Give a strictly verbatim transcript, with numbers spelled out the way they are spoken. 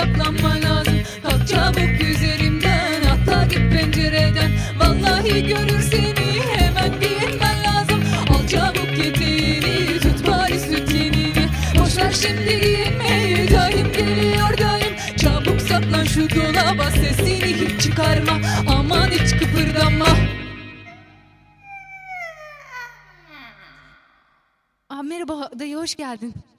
saklanma lazım. Kalk çabuk üzerimden, hatta git pencereden. Vallahi görür seni, hemen giyinmen lazım. Al çabuk eteğini, tut bari süt yenini. Boşver şimdi giyinmeyi, dayım geliyor dayım. Çabuk saklan şu dolaba, sesini hiç çıkarma. Aman hiç kıpırdama. Aa, merhaba dayı, hoş geldin.